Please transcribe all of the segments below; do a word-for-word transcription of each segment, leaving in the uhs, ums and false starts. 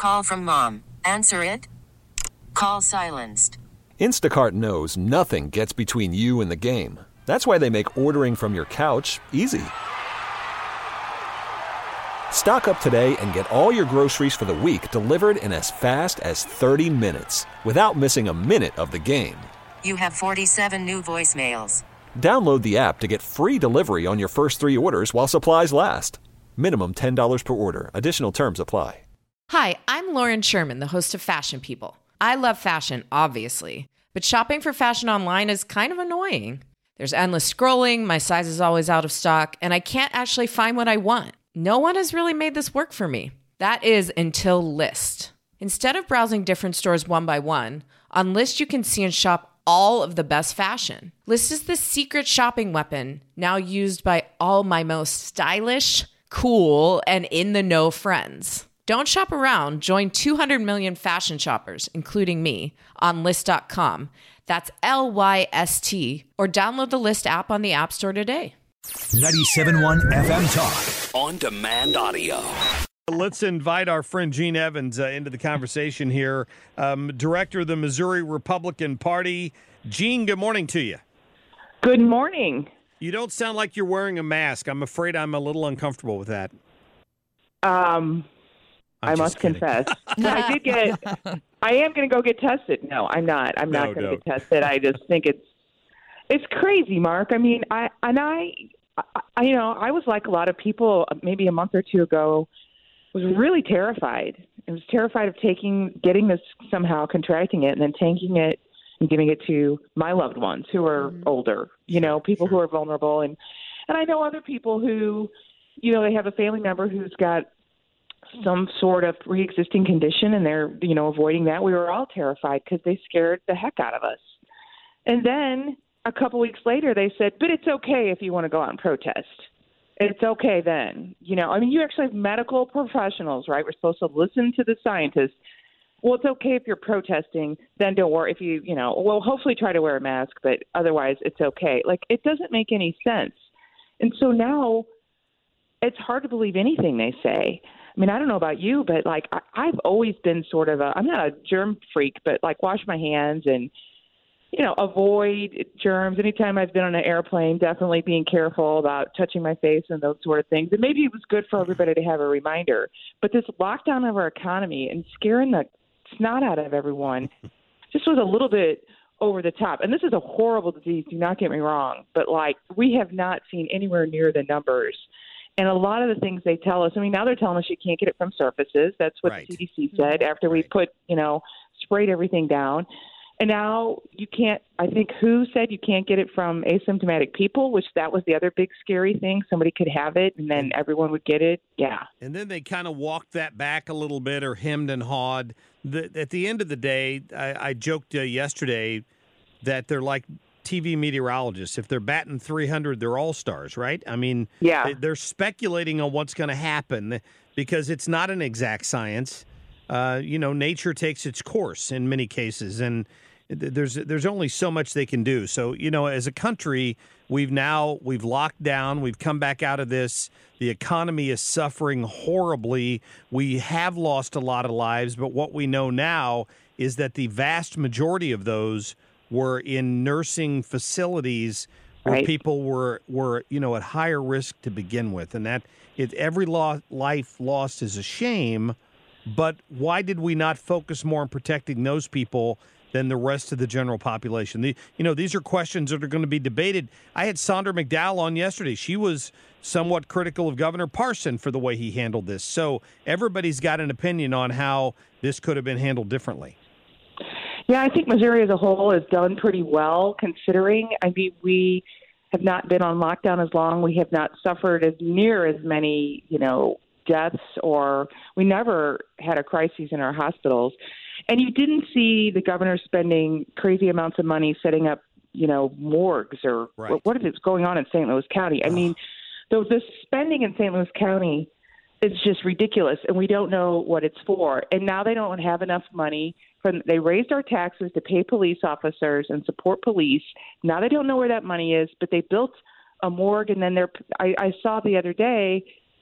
Call from mom. Answer it. Call silenced. Instacart knows nothing gets between you and the game. That's why they make ordering from your couch easy. Stock up today and get all your groceries for the week delivered in as fast as thirty minutes without missing a minute of the game. You have forty-seven new voicemails. Download the app to get free delivery on your first three orders while supplies last. Minimum ten dollars per order. Additional terms apply. Hi, I'm Lauren Sherman, the host of Fashion People. I love fashion, obviously, but shopping for fashion online is kind of annoying. There's endless scrolling, my size is always out of stock, and I can't actually find what I want. No one has really made this work for me. That is until Lyst. Instead of browsing different stores one by one, on Lyst you can see and shop all of the best fashion. Lyst is the secret shopping weapon now used by all my most stylish, cool, and in-the-know friends. Don't shop around. Join two hundred million fashion shoppers, including me, on Lyst dot com. That's L Y S T. Or download the Lyst app on the App Store today. ninety-seven point one F M Talk. On demand audio. Let's invite our friend Gene Evans uh, into the conversation here. Um, director of the Missouri Republican Party. Gene, good morning to you. Good morning. You don't sound like you're wearing a mask. I'm afraid I'm a little uncomfortable with that. Um... I'm I must kidding. confess. I did get. I am going to go get tested. No, I'm not. I'm No, not going to no. get tested. I just think it's it's crazy, Mark. I mean, I and I, I, you know, I was like a lot of people maybe a month or two ago. Was really terrified. I was terrified of taking, getting this somehow, contracting it, and then taking it and giving it to my loved ones who are mm-hmm. older. You know, people sure. who are vulnerable, and and I know other people who, you know, they have a family member who's got some sort of pre-existing condition and they're, you know, avoiding that. We were all terrified because they scared the heck out of us. And then a couple weeks later, they said, but it's okay if you want to go out and protest. It's okay then. You know, I mean, you actually have medical professionals, right? We're supposed to listen to the scientists. Well, it's okay if you're protesting, then don't worry if you, you know, well, hopefully try to wear a mask, but otherwise it's okay. Like, it doesn't make any sense. And so now it's hard to believe anything they say. I mean, I don't know about you, but like I, I've always been sort of a, I'm not a germ freak, but like wash my hands and, you know, avoid germs. Anytime I've been on an airplane, definitely being careful about touching my face and those sort of things. And maybe it was good for everybody to have a reminder. But this lockdown of our economy and scaring the snot out of everyone just was a little bit over the top. And this is a horrible disease, do not get me wrong. But like we have not seen anywhere near the numbers. And a lot of the things they tell us, I mean, now they're telling us you can't get it from surfaces. That's what Right. the C D C said after we Right. put, you know, sprayed everything down. And now you can't, I think W H O said you can't get it from asymptomatic people, which that was the other big scary thing. Somebody could have it and then everyone would get it. Yeah. And then they kind of walked that back a little bit or hemmed and hawed. The, at the end of the day, I, I joked uh, yesterday that they're like T V meteorologists. If they're batting three hundred, they're all-stars, right? I mean, Yeah. they, they're speculating on what's going to happen because it's not an exact science. Uh, you know, nature takes its course in many cases, and th- there's there's only so much they can do. So, you know, as a country, we've now we've locked down. We've come back out of this. The economy is suffering horribly. We have lost a lot of lives, but what we know now is that the vast majority of those were in nursing facilities where Right. people were, were, you know, at higher risk to begin with. And that it, every lo- life lost is a shame, but why did we not focus more on protecting those people than the rest of the general population? The, you know, these are questions that are going to be debated. I had Sandra McDowell on yesterday. She was somewhat critical of Governor Parson for the way he handled this. So everybody's got an opinion on how this could have been handled differently. Yeah, I think Missouri as a whole has done pretty well considering. I mean, we have not been on lockdown as long. We have not suffered as near as many, you know, deaths, or we never had a crisis in our hospitals. And you didn't see the governor spending crazy amounts of money setting up, you know, morgues or Right. what, what is going on in Saint Louis County. I mean, the, the spending in Saint Louis County is just ridiculous, and we don't know what it's for. And now they don't have enough money. From, they raised our taxes to pay police officers and support police. Now they don't know where that money is, but they built a morgue, and then they're. I, I saw the other day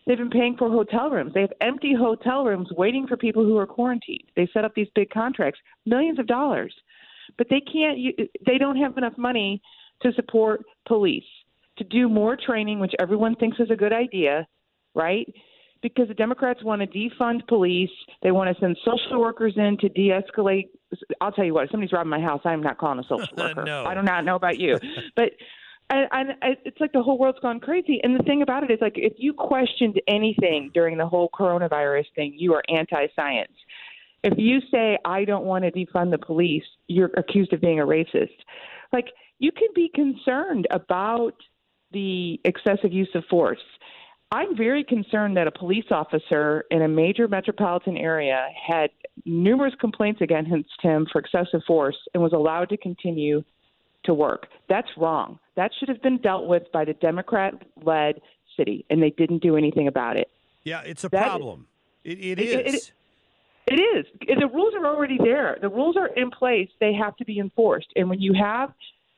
They've been paying for hotel rooms. They have empty hotel rooms waiting for people who are quarantined. They set up these big contracts, millions of dollars. But they can't, they don't have enough money to support police, to do more training, which everyone thinks is a good idea, right? Because the Democrats want to defund police. They want to send social workers in to de-escalate. I'll tell you what, if somebody's robbing my house, I'm not calling a social worker. No. I do not know about you. But and, and it's like the whole world's gone crazy. And the thing about it is, like, if you questioned anything during the whole coronavirus thing, you are anti-science. If you say, I don't want to defund the police, you're accused of being a racist. Like, you can be concerned about the excessive use of force. I'm very concerned that a police officer in a major metropolitan area had numerous complaints against him for excessive force and was allowed to continue to work. That's wrong. That should have been dealt with by the Democrat-led city, and they didn't do anything about it. Yeah, it's a that, problem. It, it, it is. is. It, it is. The rules are already there. The rules are in place. They have to be enforced. And when you have,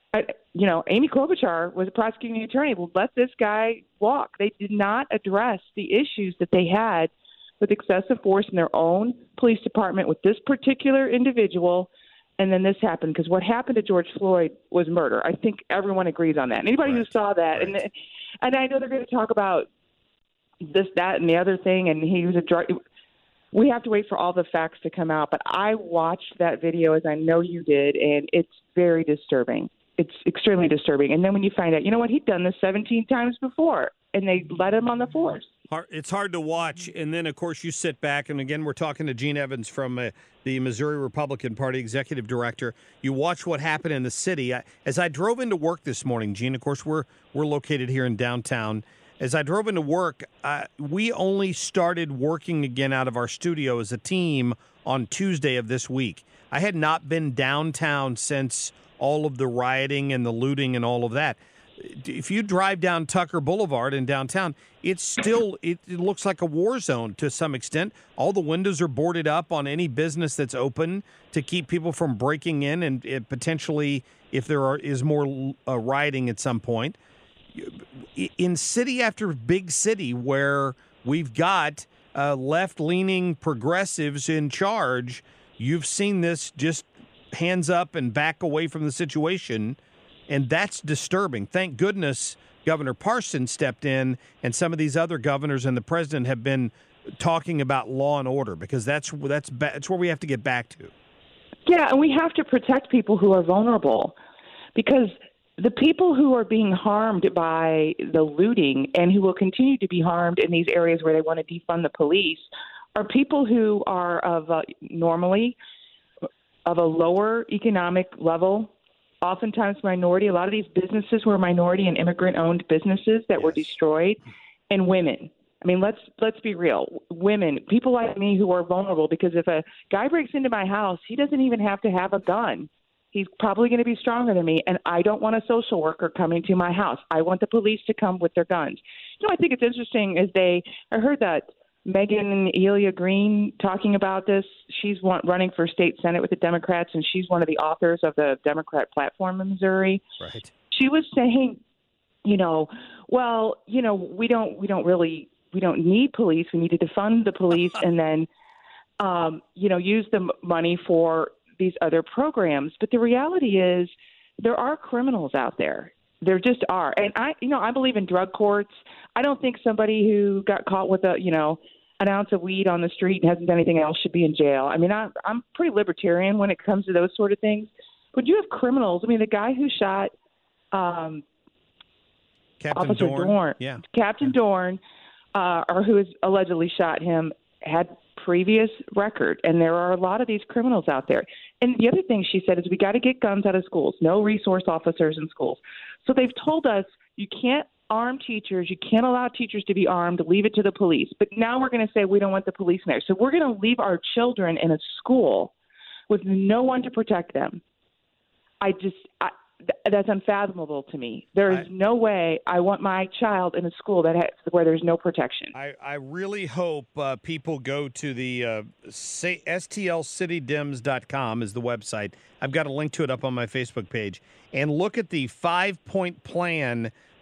you know, Amy Klobuchar was a prosecuting attorney. Well, let this guy walk. They did not address the issues that they had with excessive force in their own police department with this particular individual. And then this happened, because what happened to George Floyd was murder. I think everyone agrees on that. And anybody right. who saw that, right. and and I know they're going to talk about this, that, and the other thing, and he was a drug. We have to wait for all the facts to come out. But I watched that video, as I know you did, and it's very disturbing. It's extremely disturbing. And then when you find out, you know what, he'd done this seventeen times before, and they let him on the force. It's hard to watch. And then, of course, you sit back, and again, we're talking to Gene Evans from uh, the Missouri Republican Party Executive Director. You watch what happened in the city. I, as I drove into work this morning, Gene, of course, we're we're located here in downtown. As I drove into work, uh, we only started working again out of our studio as a team on Tuesday of this week. I had not been downtown since all of the rioting and the looting and all of that. If you drive down Tucker Boulevard in downtown, it's still, it, it looks like a war zone to some extent. All the windows are boarded up on any business that's open to keep people from breaking in, and it potentially, if there are, is more uh, rioting at some point. In city after big city where we've got uh, left-leaning progressives in charge, you've seen this just hands up and back away from the situation, and that's disturbing. Thank goodness Governor Parson stepped in, and some of these other governors and the president have been talking about law and order, because that's that's that's where we have to get back to. Yeah, and we have to protect people who are vulnerable, because the people who are being harmed by the looting and who will continue to be harmed in these areas where they want to defund the police are people who are of uh, normally of a lower economic level, oftentimes minority. A lot of these businesses were minority and immigrant-owned businesses that yes. were destroyed, and women. I mean, let's let's be real. Women, people like me who are vulnerable, because if a guy breaks into my house, he doesn't even have to have a gun. He's probably going to be stronger than me, and I don't want a social worker coming to my house. I want the police to come with their guns. You know, I think it's interesting is they – I heard that Megan Elia Green talking about this. She's one, running for state senate with the Democrats, and she's one of the authors of the Democrat platform in Missouri. Right. She was saying, you know, well, you know, we don't we don't really we don't need police. We need to defund the police and then, um, you know, use the money for these other programs. But the reality is there are criminals out there. There just are. And I, you know, I believe in drug courts. I don't think somebody who got caught with a, you know, an ounce of weed on the street and hasn't done anything else should be in jail. I mean, I, I'm pretty libertarian when it comes to those sort of things. But you have criminals. I mean, the guy who shot um, Captain Officer Dorn, Dorn yeah. Captain yeah. Dorn, uh, or who has allegedly shot him, had previous record, and there are a lot of these criminals out there. And the other thing she said is we got to get guns out of schools, no resource officers in schools. So they've told us you can't arm teachers, you can't allow teachers to be armed, leave it to the police. But now we're going to say we don't want the police in there. So we're going to leave our children in a school with no one to protect them. I just, I, th- that's unfathomable to me. There is I, no way I want my child in a school that has, where there's no protection. I, I really hope uh, people go to the uh, S T L city dems dot com is the website. I've got a link to it up on my Facebook page. And look at the five-point plan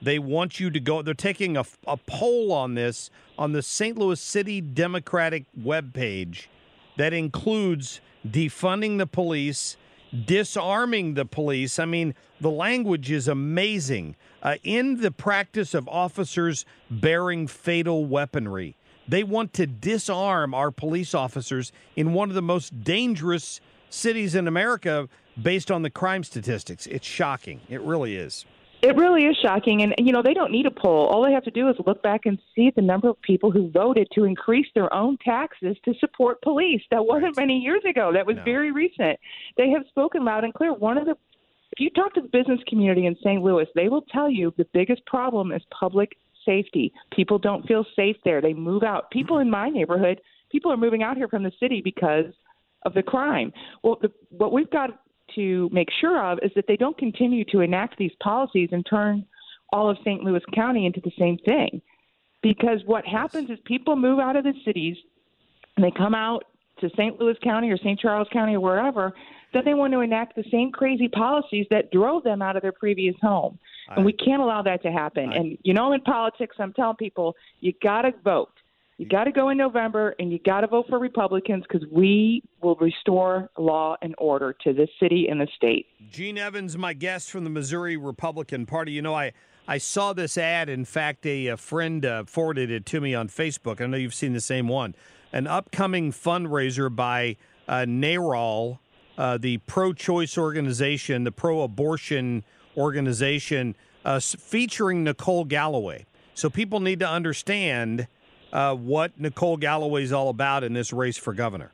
They want you to go. They're taking a, a poll on this on the Saint Louis City Democratic webpage that includes defunding the police, disarming the police. I mean, the language is amazing. Uh, in the practice of officers bearing fatal weaponry. They want to disarm our police officers in one of the most dangerous cities in America based on the crime statistics. It's shocking. It really is. It really is shocking. And, you know, they don't need a poll. All they have to do is look back and see the number of people who voted to increase their own taxes to support police. That wasn't Right. many years ago. That was No. very recent. They have spoken loud and clear. One of the If you talk to the business community in Saint Louis, they will tell you the biggest problem is public safety. People don't feel safe there. They move out. People in my neighborhood, people are moving out here from the city because of the crime. Well, the, what we've got to make sure of is that they don't continue to enact these policies and turn all of Saint Louis County into the same thing. Because what happens is people move out of the cities and they come out to Saint Louis County or Saint Charles County or wherever, then they want to enact the same crazy policies that drove them out of their previous home. I, and we can't allow that to happen. I, and, you know, in politics, I'm telling people, you got to vote. You got to go in November, and you got to vote for Republicans because we will restore law and order to this city and the state. Gene Evans, my guest from the Missouri Republican Party. You know, I, I saw this ad. In fact, a, a friend uh, forwarded it to me on Facebook. I know you've seen the same one. An upcoming fundraiser by uh, NARAL, uh, the pro-choice organization, the pro-abortion organization, uh, featuring Nicole Galloway. So people need to understand uh, what Nicole Galloway is all about in this race for governor.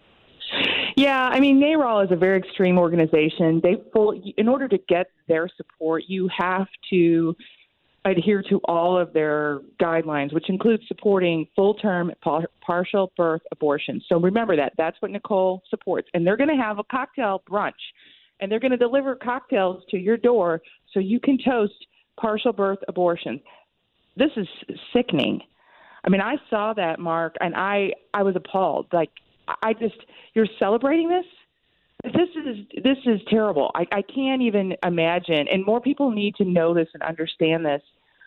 Yeah, I mean, NARAL is a very extreme organization. They full, in order to get their support, you have to adhere to all of their guidelines, which includes supporting full-term par- partial birth abortion. So remember that. That's what Nicole supports. And they're going to have a cocktail brunch, and they're going to deliver cocktails to your door so you can toast partial birth abortion. This is sickening. I mean, I saw that, Mark, and I, I was appalled. Like, I just, you're celebrating this? This is this is terrible. I, I can't even imagine. And more people need to know this and understand this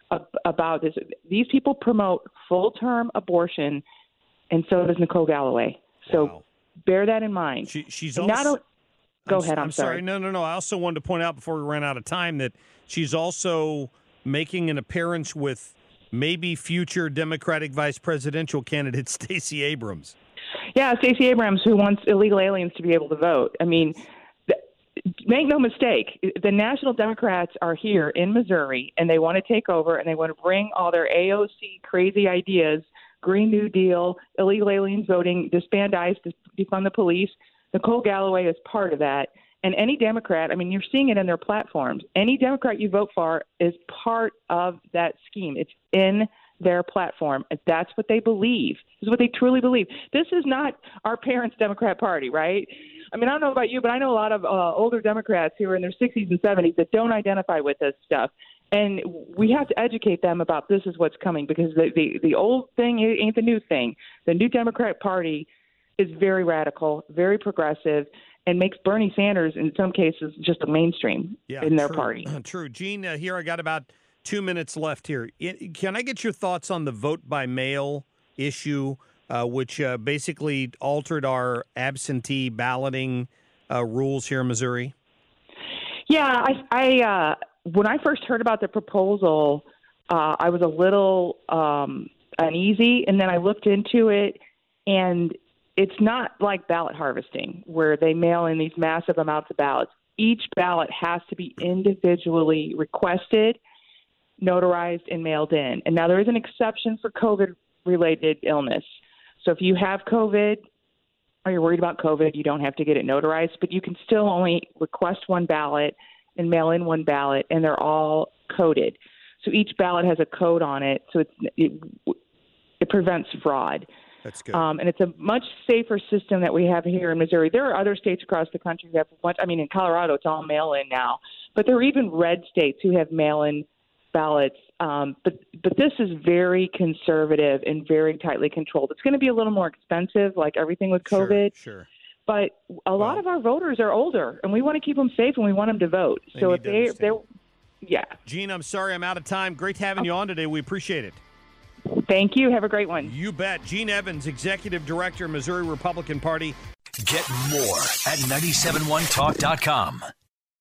about this. These people promote full-term abortion, and so does Nicole Galloway. So Wow. bear that in mind. She, she's And also. not o- Go I'm, ahead. I'm, I'm sorry. No, no, no. I also wanted to point out before we ran out of time that she's also making an appearance with maybe future Democratic vice presidential candidate Stacey Abrams. Yeah, Stacey Abrams, who wants illegal aliens to be able to vote. I mean, th- make no mistake, the National Democrats are here in Missouri, and they want to take over, and they want to bring all their A O C crazy ideas, Green New Deal, illegal aliens voting, disband ICE, defund the police. Nicole Galloway is part of that. And any Democrat, I mean, you're seeing it in their platforms. Any Democrat you vote for is part of that scheme. It's in their platform. That's what they believe. This is what they truly believe. This is not our parents' Democrat Party, right? I mean, I don't know about you, but I know a lot of uh, older Democrats who are in their sixties and seventies that don't identify with this stuff. And we have to educate them about this is what's coming, because the, the, the old thing ain't the new thing. The new Democrat Party is very radical, very progressive, and makes Bernie Sanders, in some cases, just a mainstream Yeah, in their true. party. True. Gene, uh, here I got about two minutes left here. I- Can I get your thoughts on the vote by mail issue, uh, which uh, basically altered our absentee balloting uh, rules here in Missouri? Yeah, I, I uh, when I first heard about the proposal, uh, I was a little um, uneasy, and then I looked into it, and it's not like ballot harvesting where they mail in these massive amounts of ballots. Each ballot has to be individually requested, notarized, and mailed in. And now there is an exception for COVID-related illness. So if you have COVID or you're worried about COVID, you don't have to get it notarized, but you can still only request one ballot and mail in one ballot, and they're all coded. So each ballot has a code on it, so it's, it, it prevents fraud. That's good. Um, and it's a much safer system that we have here in Missouri. There are other states across the country who have much. I mean, in Colorado, it's all mail-in now. But there are even red states who have mail-in ballots. Um, but but this is very conservative and very tightly controlled. It's going to be a little more expensive, like everything with COVID. Sure, sure. But a lot Well, of our voters are older, and we want to keep them safe, and we want them to vote. They So need if to they if they understand. Yeah. Jean, I'm sorry I'm out of time. Great having you on today. We appreciate it. Thank you. Have a great one. You bet. Jean Evans, Executive Director, Missouri Republican Party. Get more at nine seven one talk dot com.